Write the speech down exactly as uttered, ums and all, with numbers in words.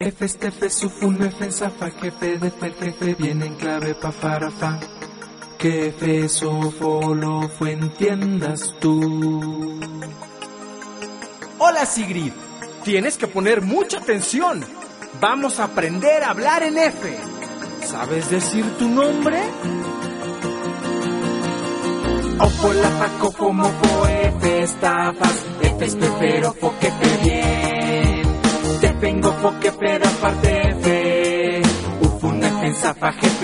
F, este, F, sufun, F, zafa, jefe, de fe, jefe, viene en clave, pa, para, fa. Que F, so, fo, lo, fu, entiendas tú. Hola Sigrid, tienes que poner mucha atención. Vamos a aprender a hablar en F. ¿Sabes decir tu nombre? Ofo, la, fa, co, fo, mo, fo, F, estafas, F, espero, fo, que fe, bien. Te vengo, fo, que fe, da parte F, ufun, F, zafa, jefe.